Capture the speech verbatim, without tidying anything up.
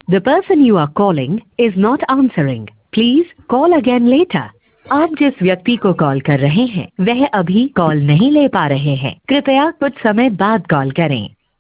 The person you are calling is not answering. Please call again later. आप जिस व्यक्ति को कॉल कर रहे हैं वह अभी कॉल नहीं ले पा रहे हैं। कृपया कुछ समय बाद कॉल करें।